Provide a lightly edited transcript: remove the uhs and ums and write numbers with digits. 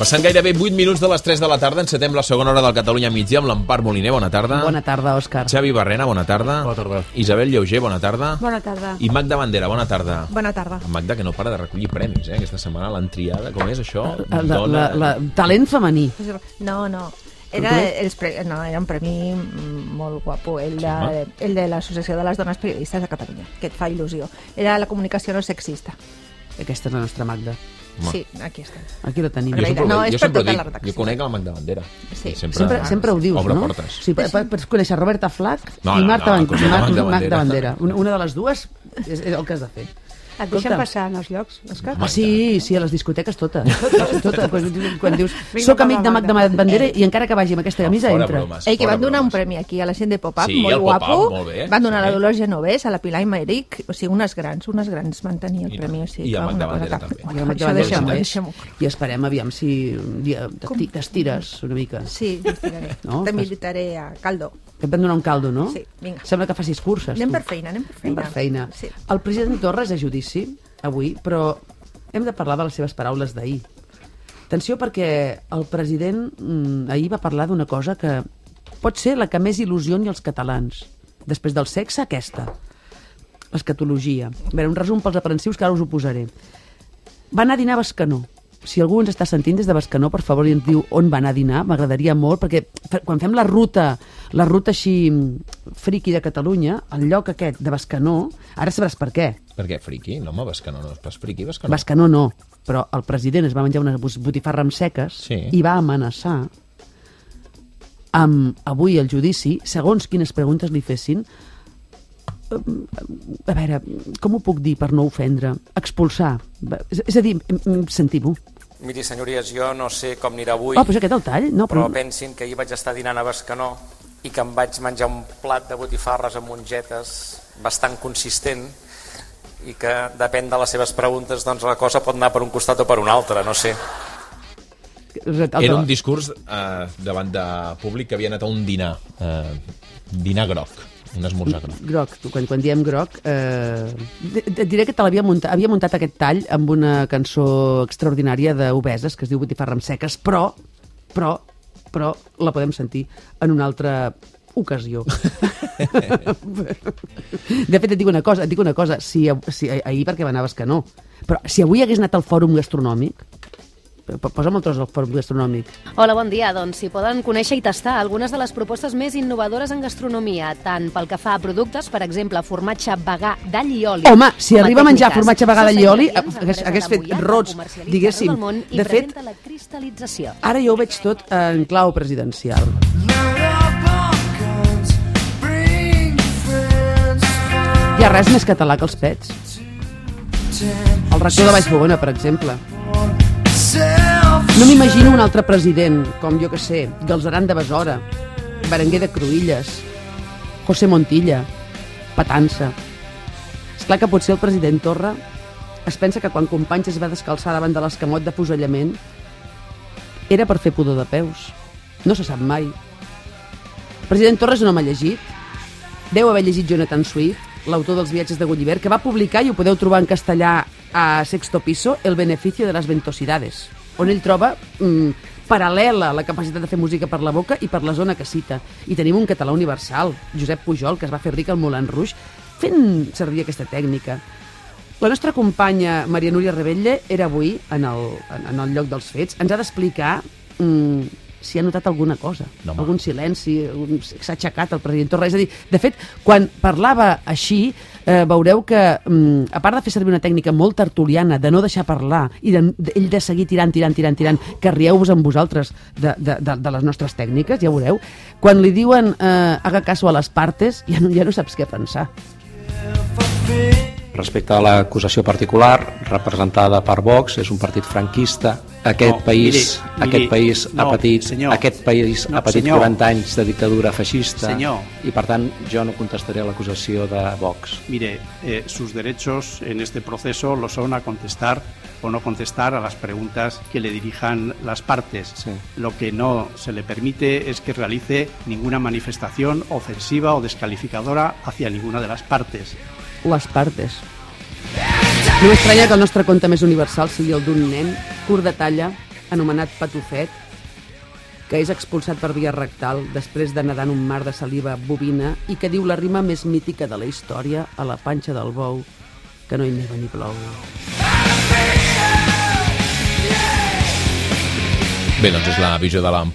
Passant gairebé 8 minuts de les 3 de la tarda, encetem la segona hora del Catalunya Migdia amb l'Empar Moliner, bona tarda. Bona tarda, Òscar. Xavi Barrena, bona tarda. Bona tarda. Isabel Lleuger, bona tarda. Bona tarda. I Magda Bandera, bona tarda. Bona tarda. Magda, que no para de recollir premis, aquesta setmana l'han triada. Com és això? Talent femení. No. Era un premi molt guapo, el de l'Associació de les Dones Periodistes de Catalunya, que et fa il·lusió. Era la comunicació no sexista. Aquesta és la nostra Magda. Sí, aquí està. Aquí la tenim. Jo sempre dic, jo conec la Magda Bandera. Sí. Sempre ho dius, obre no? portes. Sí, pots conèixer Roberta Flack i Magda Bandera. Bandera. Una de les dues és el que has de fer. Et deixen passar en els llocs, Òscar? Sí, a les discoteques totes. Quan dius, soc amic de Magda Bandera i encara que vagi amb aquesta camisa entra. Que van donar un premi aquí a la gent de Pop-Up, molt guapo. Van donar a la Dolors Genovés, a la Pilar i Maeric, o sigui, unes grans van tenir el premi. I a Magda Bandera també. Això deixem-ho. I esperem, aviam, si t'estires una mica. Sí, t'estiraré. T'invitaré a caldo. Que et van donar un caldo, no? Sí, vinga. Sembla que facis curses, tu. Anem per feina. Sí. El president Torra és a judici avui, però hem de parlar de les seves paraules d'ahir. Atenció, perquè el president ahir va parlar d'una cosa que pot ser la que més il·lusioni als catalans. Després del sexe, aquesta. L'escatologia. A veure, un resum pels aprensius que ara us ho posaré. Va anar a dinar a Bescanó. Si algú ens està sentint des de Bescanó, per favor, i ens diu on va anar a dinar, m'agradaria molt, perquè quan fem la ruta així friqui de Catalunya, el lloc aquest de Bescanó, ara sabràs per què. Per què friqui? No, home, Bescanó no és pas friqui, Bescanó. Bescanó no, però el president es va menjar unes botifarra amb seques i va amenaçar amb avui el judici, segons quines preguntes li fessin, a veure, com ho puc dir per no ofendre? Expulsar. És a dir, sentim-ho. Miri, senyories, jo no sé com anirà avui, però és aquest el tall? No, però pensin que ahir vaig estar dinant a Bescanó i que em vaig menjar un plat de botifarres amb mongetes bastant consistent i que depèn de les seves preguntes, doncs la cosa pot anar per un costat o per un altre, no sé. Era un discurs davant de públic que havia anat a un dinar groc. Un esmorzar groc. Quan diem groc, et diré que havia muntat aquest tall amb una cançó extraordinària d'Obeses que es diu Botifarra amb seques, però la podem sentir en una altra ocasió. De fet, et dic una cosa, si ahir perquè va anar a Bescanó, però si avui hagués anat al fòrum gastronòmic, posa'm el tros del fòrum gastronòmic. Hola, bon dia. Doncs si poden conèixer i tastar algunes de les propostes més innovadores en gastronomia, tant pel que fa a productes, per exemple, formatge vegà d'all i oli. Home, si arriba a menjar formatge vegà d'all i oli, hagués fet rots, diguéssim. De fet, ara jo ho veig tot en clau presidencial. Hi ha res més català que els pets. El rector de Vallfogona, per exemple. No m'imagino un altre president, com jo que sé, Galzeran de Besora, Berenguer de Cruïlles, José Montilla, Patança. Esclar que potser el president Torra es pensa que quan Companys es va descalçar davant de l'escamot d'afusellament era per fer pudor de peus. No se sap mai. El president Torra és un home llegit. Deu haver llegit Jonathan Swift, l'autor dels Viatges de Gulliver, que va publicar, i ho podeu trobar en castellà a Sexto Piso, El beneficio de las ventosidades, on ell troba paral·lela la capacitat de fer música per la boca i per la zona que cita. I tenim un català universal, Josep Pujol, que es va fer ric al Moulin Rouge, fent servir aquesta tècnica. La nostra companya Maria Núria Rebelle era avui en el lloc dels fets. Ens ha d'explicar si ha notat alguna cosa, algun silenci, s'ha aixecat el president Torra. És a dir, de fet, quan parlava així, veureu que, a part de fer servir una tècnica molt tertuliana, de no deixar parlar, i ell de seguir tirant, que rieu-vos amb vosaltres de les nostres tècniques, ja veureu, quan li diuen haga caso a les partes, ja no saps què pensar. Respecte a l'acusació particular, representada per Vox, és un partit franquista. Aquest país ha patit 40 anys de dictadura feixista i, per tant, jo no contestaré a l'acusació de Vox. Mire, sus derechos en este proceso lo son a contestar o no contestar a las preguntas que le dirijan las partes. Sí. Lo que no se le permite es que realice ninguna manifestación ofensiva o descalificadora hacia ninguna de las partes. Les partes. No m'estranya que el nostre conte més universal sigui el d'un nen curt de talla, anomenat Patufet, que és expulsat per via rectal després de nedar en un mar de saliva bovina i que diu la rima més mítica de la història a la panxa del bou, que no hi neva ni plou. Bé, doncs és la visió de